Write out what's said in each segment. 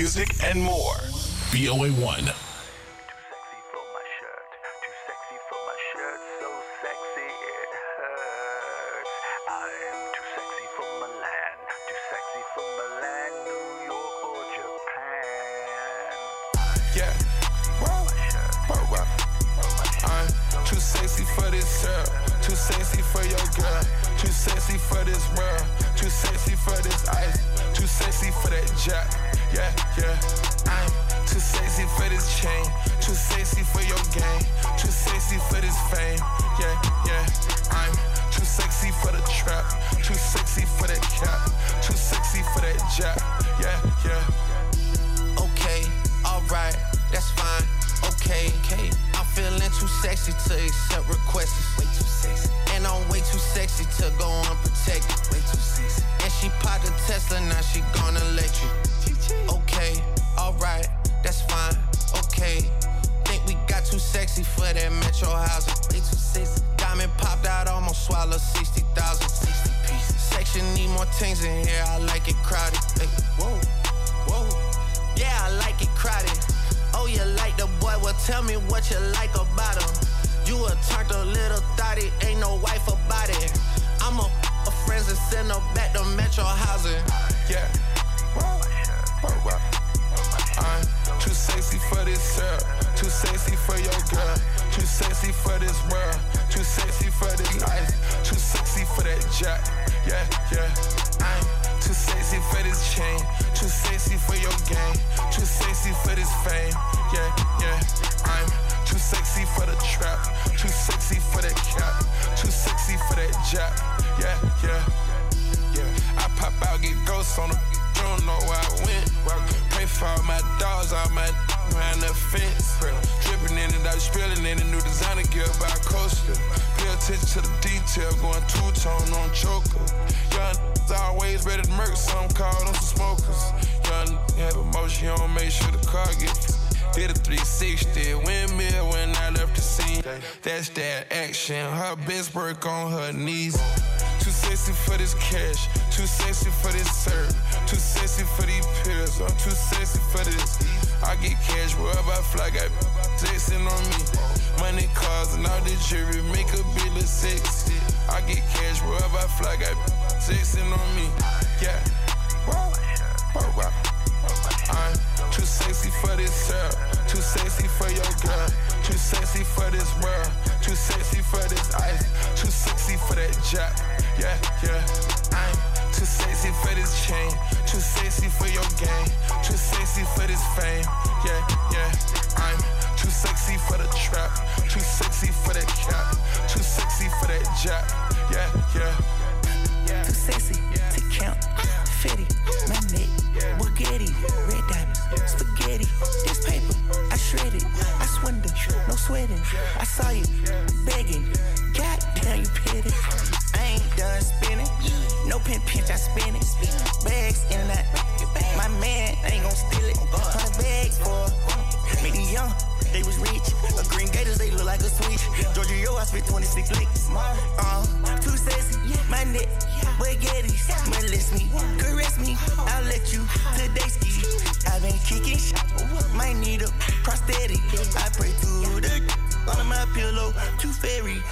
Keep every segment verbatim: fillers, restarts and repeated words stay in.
music, and more. B O A one. That's that action, her best work on her knees. Too sexy for this cash, too sexy for this serve, too sexy for these pills, I'm too sexy for this. I get cash wherever I fly, got flexing on me. Money, cars, and all the jewelry make a bill of sexy. I get cash wherever I fly, got flexing on me. Yeah, wow, wow, wow. I'm too sexy for this serve, too sexy for your girl, too sexy for this world, too sexy for this ice, too sexy for that jack. Yeah, yeah. I'm too sexy for this chain, too sexy for your game, too sexy for this fame. Yeah, yeah. I'm too sexy for the trap, too sexy for that cap, too sexy for that jack. Yeah, yeah. Too sexy to count, fitty, my neck, Bugatti, red diamonds, spaghetti, this paper, I shred it, I swindle, no sweating, I saw you begging, goddamn you petty, I ain't done spinning, no pin pinch, I spin it, bags in that, my man ain't gon' steal it, hundred bags for me, the young, they was rich, a green gators, they look like a switch, Georgia, yo, I spit twenty-six licks, uh, too sexy, my neck, Spaghettis, molest me, caress me, I'll let you today ski. I've been kicking shit, might need a prosthetic. I pray to the under my pillow, too fairy.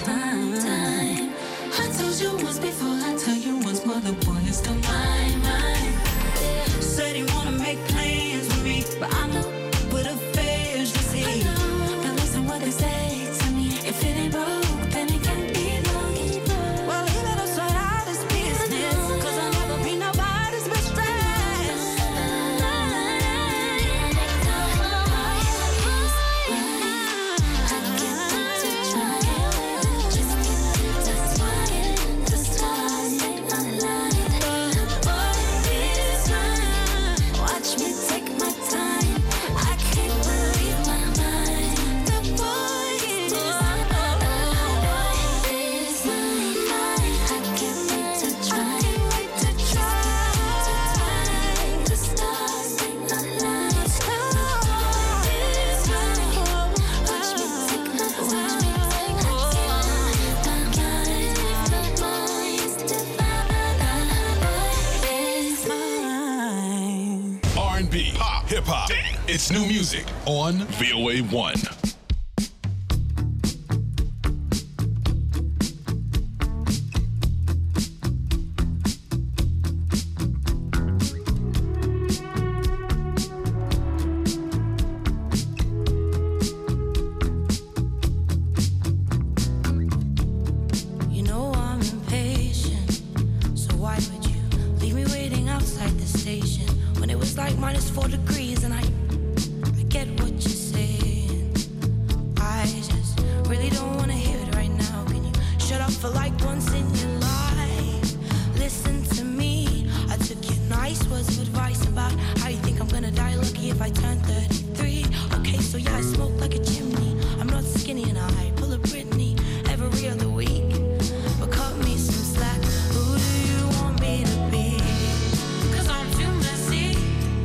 time. time. I told you once before, I tell you once more, the boy is still mine, mine. Said he wanna make plans with me, but I'm not with affairs, you see. But listen what they say to me, if it ain't broke, then it can't be broke. Well, he let us right out his business, cause I'll never be nobody's mistress. Hip-hop. It's new music on V O A one. You know I'm impatient, so why would you leave me waiting outside the station when it was like minus four degrees and I, I get what you're saying. I just really don't want to hear it right now. Can you shut up for like once in your life? Listen to me. I took your nice words of advice about how you think I'm gonna die lucky if I turn thirty-three. Okay, so yeah, I smoke like a chimney. I'm not skinny and I pull a Britney every other week. But cut me some slack. Who do you want me to be? Cause I'm too messy.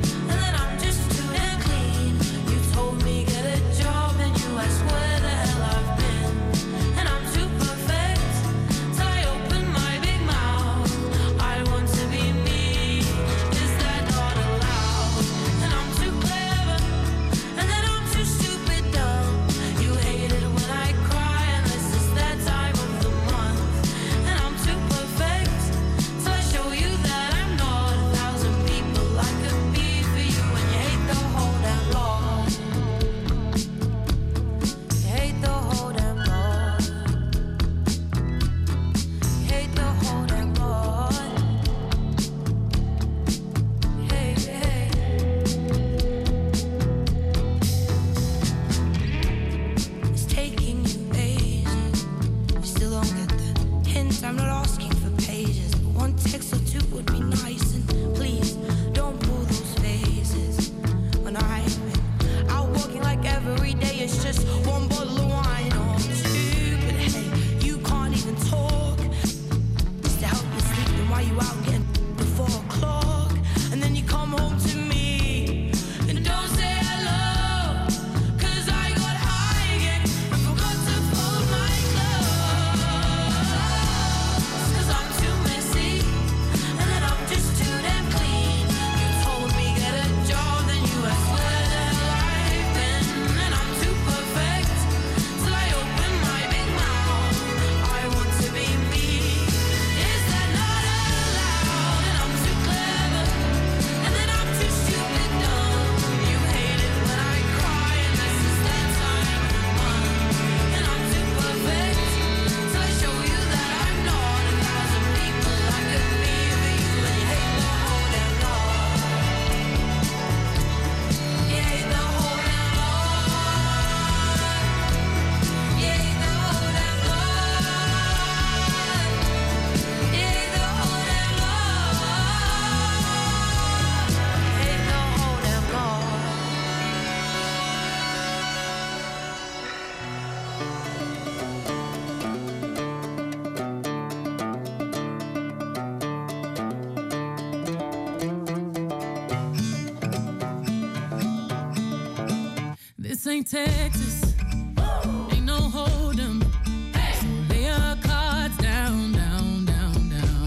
This ain't Texas, ain't no hold 'em. So lay your cards down, down, down,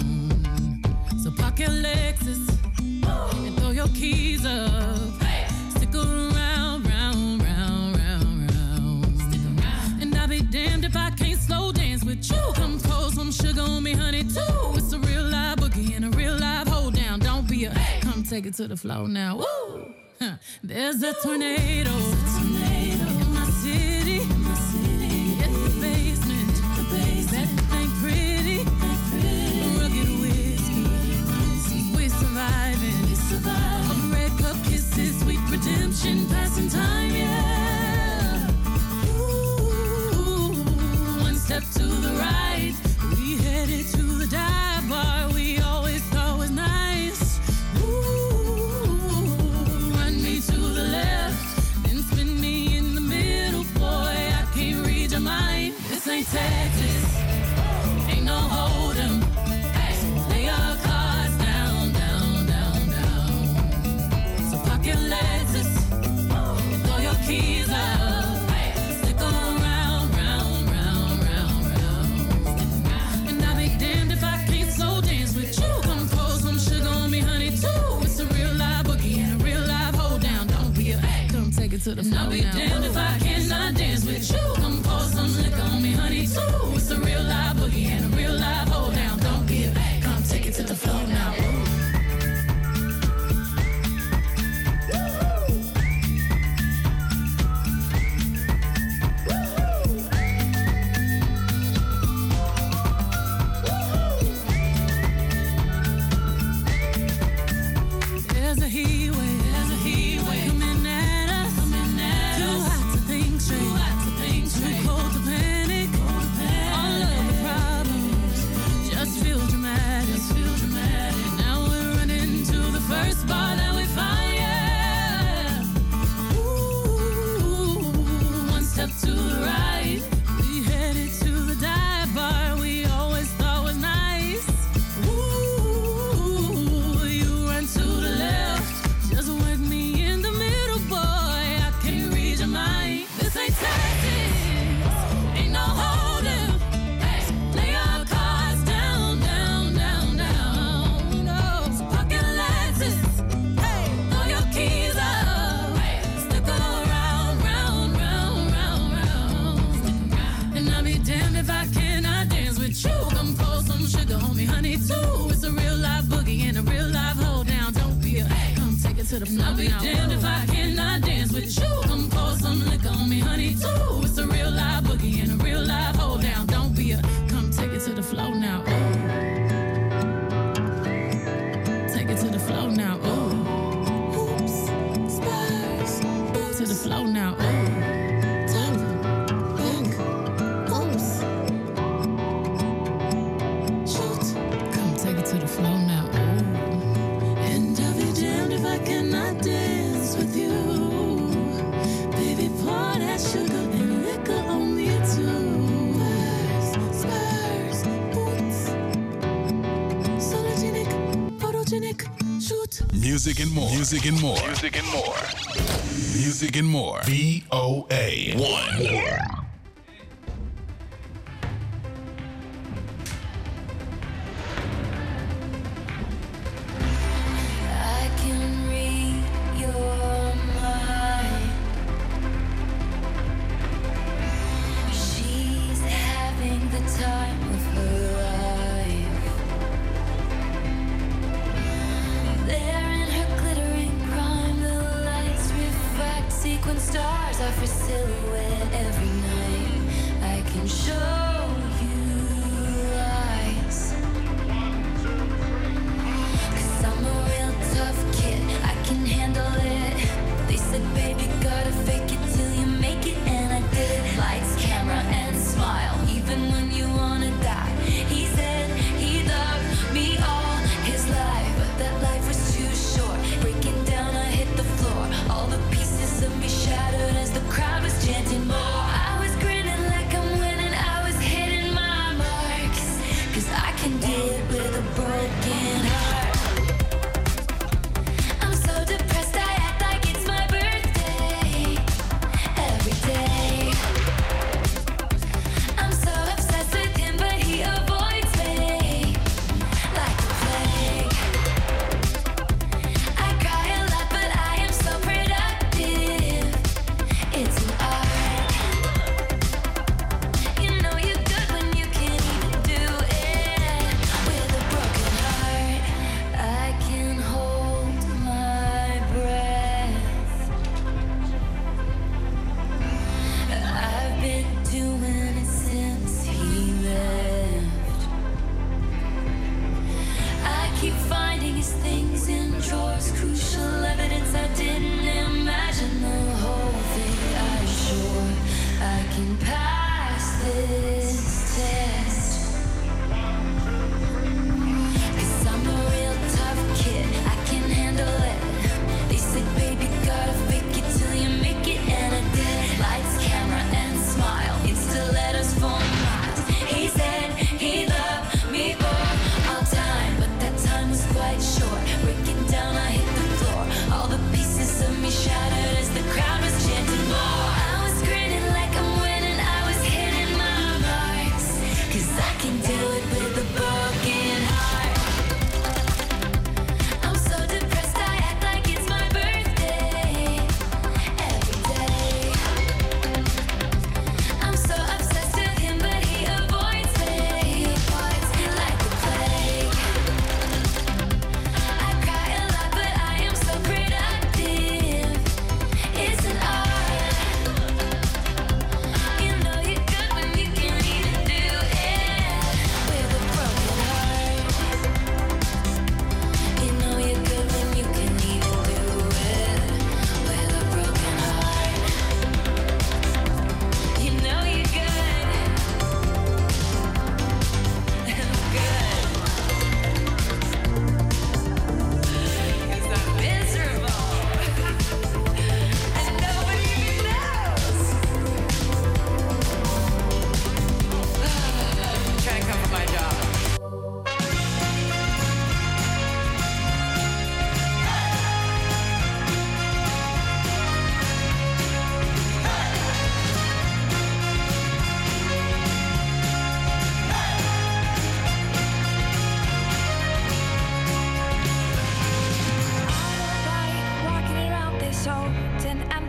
down. So park your Lexus and throw your keys up. Stick around, round, round, round, round. And I'll be damned if I can't slow dance with take it to the floor now. Woo! Huh. There's a tornado, tornado in my city. In my city. In the basement, the basement. That ain't pretty. Ain't pretty. Rugged whiskey, we surviving. We surviving. Of red cup kisses, sweet redemption, passing time, yeah. Ooh, one step to the right, we headed to the dive bar we always thought was nice. This ain't Texas, ain't no hold 'em. So lay your cards down, down, down, down. So park your Lexus and throw your keys out. Stick around, round, round, round, round. And I'll be damned if I can't slow dance with you. Come pour some sugar on me, honey, too. It's a real live boogie and a real live hold down. Don't be a come take it to the floor. I'll be damned if I cannot dance with you. Come pour some liquor on me, honey, too. It's a real live boogie and a real live hold down. Don't give, come take it to the floor now. Ooh. There's a heat wave, there's a heat wave coming at us, coming at us. Too hot to think straight, too hot to think straight. Too cold to panic, cold to panic. All of the problems just feel dramatic, just feel dramatic. Now we're running to the first bar that we find, yeah. Ooh, one step to the right, we headed to the dive bar we always thought was nice. Ooh, you run to the left, just whack me in the middle, boy. I can't read your mind. This ain't Texas, ain't no hold'em. Lay your cards down, down, down, down. No, so park your Lexus, hey, throw your keys up, stick around, round, round, round, round. And I'll be damned if I cannot dance with you. Come pour some sugar on me, honey, too. It's a real live boogie and a real live hold down. Don't be a come take it to the floor. I'll be damned if I cannot dance with you. Come pour some liquor on me, honey, too. It's a real live boogie and a real live hold down. Don't be a come take it to the floor now. Ooh. Take it to the floor now. Ooh. Oops, spurs, to the floor now. Ooh. Top, back, oops. Shoot, come take it to the floor now. Ooh. And I'll be damned if I cannot dance with you. Baby, pour that sugar and liquor on me too. Spurs, boots, sologenic, photogenic, shoot. Music and more. Music and more. Music and more. Music and more. V O A one. I can read your mind. She's having the time of her life. There in her glittering prime, the lights reflect sequin stars off her silhouette every night. I can show you lies. 'Cause I'm a real tough kid, I can handle it. They said, baby, gotta fake it till you make it, and I did. Lights, camera, and smile, even when you wanna die. He said he loved me all his life, but that life was too short. Breaking down, I hit the floor. All the pieces of me shattered as the crowd was chanting more. I was grinning like I'm winning, I was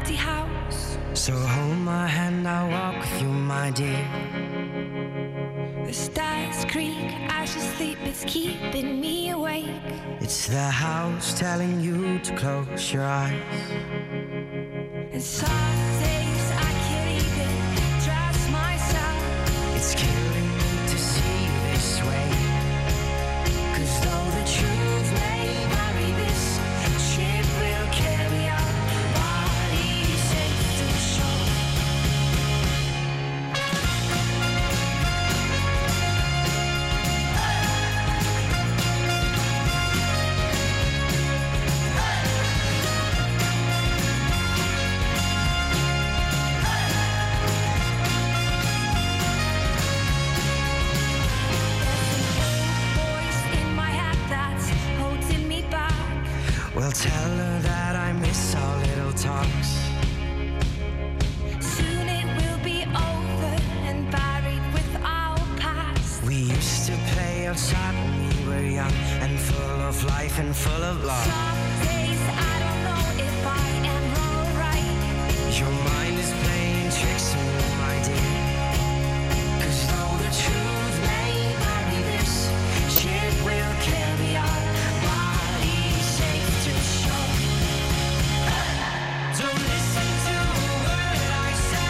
empty house. So hold my hand, I'll walk with you, my dear. The stars creak, I should sleep, it's keeping me awake. It's the house telling you to close your eyes. And some days I can't even trust myself. It's killing me to see you this way. 'Cause though the truth may vary, this ship will carry our bodies safe to shore. Well, tell her that I miss our little talks. Soon it will be over and buried with our past. We used to play outside when we were young and full of life and full of love. Some days I don't know if I am wrong or right. Your mind is playing tricks on you, my dear. 'Cause though the truth may vary, this ship will carry our bodies safe to shore. Don't listen to a word I say.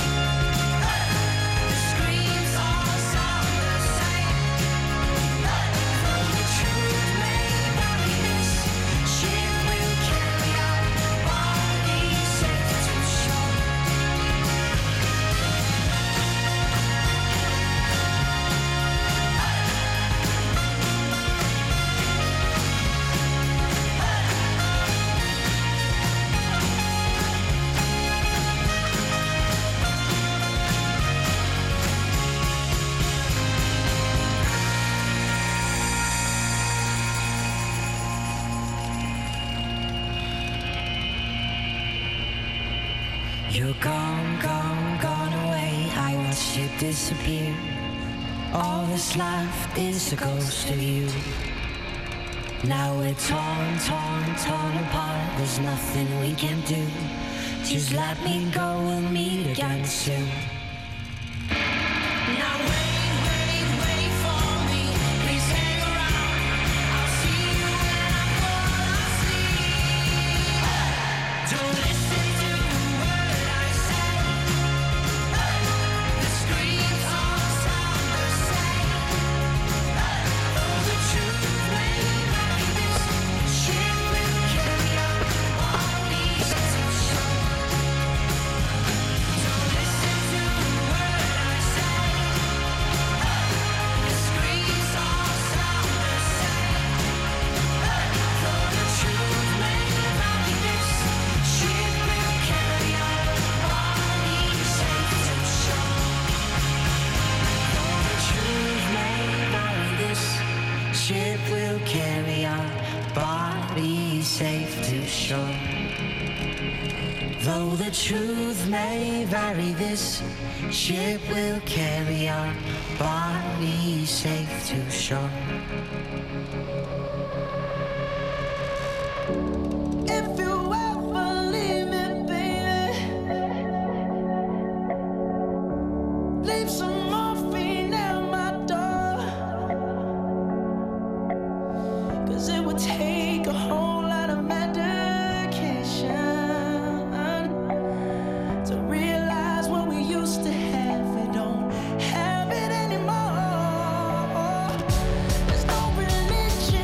The screams all sound the same. Though the truth may vary, this ship will carry our bodies safe to shore. You're gone, gone, gone away. I watched you disappear. All that's left is a ghost of you. Now we're torn, torn, torn apart. There's nothing we can do. Just let me go, we'll meet again soon. Now wait, wait, wait for me. Please hang around. I'll see you when I fall asleep. Don't listen to a word I say. The screams all sound the same. Though the truth may vary, this ship will carry our bodies to shore. Don't listen to a word I say. The screams all sound the same. Though the truth may vary, this ship will carry our bodies safe to shore. Though the truth may vary, this ship will carry our bodies safe to shore. Though the truth may vary, this ship will carry our bodies safe to shore. If you ever leave me, baby, leave some morphine at my door. 'Cause it would take a whole lot of medication to realize what we used to have. We don't have it anymore. There's no religion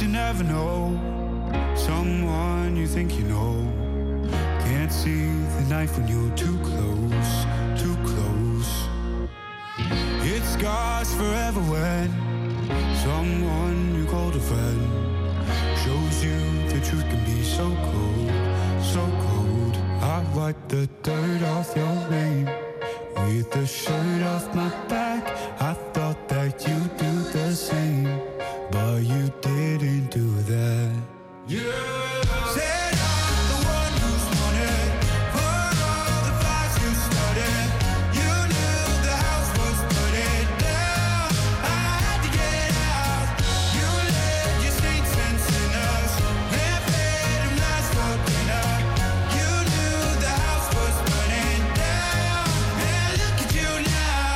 you never know. Someone you think you know can't see the knife when you're too close, too close. It scars forever when someone you called a friend shows you the truth can be so cold, so cold. I wipe the dirt off your name with the shirt off my back. I thought that you'd do the same, but you didn't do that. Yeah. Said I'm the one who's wanted for all the fights you started. You knew the house was burning down. I had to get out. You let your saints and sinners and fed them lies for dinner. You knew the house was burning down. And look at you now.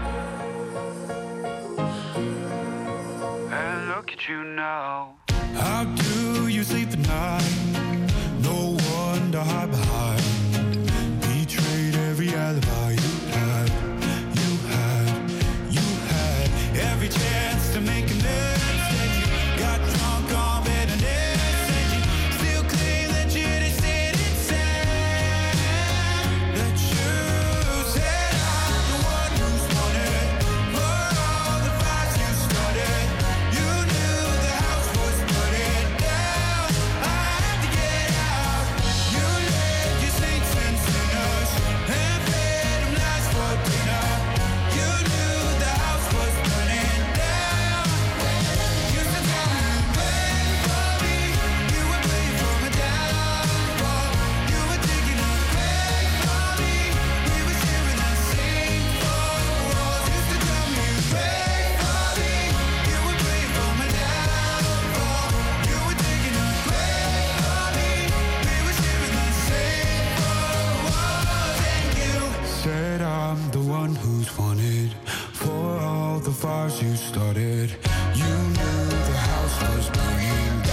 And look at you now. How do you sleep at night? No one to hide behind. Betrayed every alibi you had. You had, you had every chance to make amends. Then you got drunk on bitterness, and you still claim that you just didn't say that you said I'm the one who's wanted for all the fights you started. You knew the house was burning down. I had to get out. You led your saints and sinners and fed them lies for dinner. You knew the house was burning down. You said tell me you prayed for me. You were praying for my downfall. You were digging a grave for me. We were sharing the same four walls. You said tell me you prayed for me. You were praying for my downfall. You were digging a grave for me. We were sharing the same four walls. And you said I'm the one who's wanted for all the fires you started. You knew the house was burning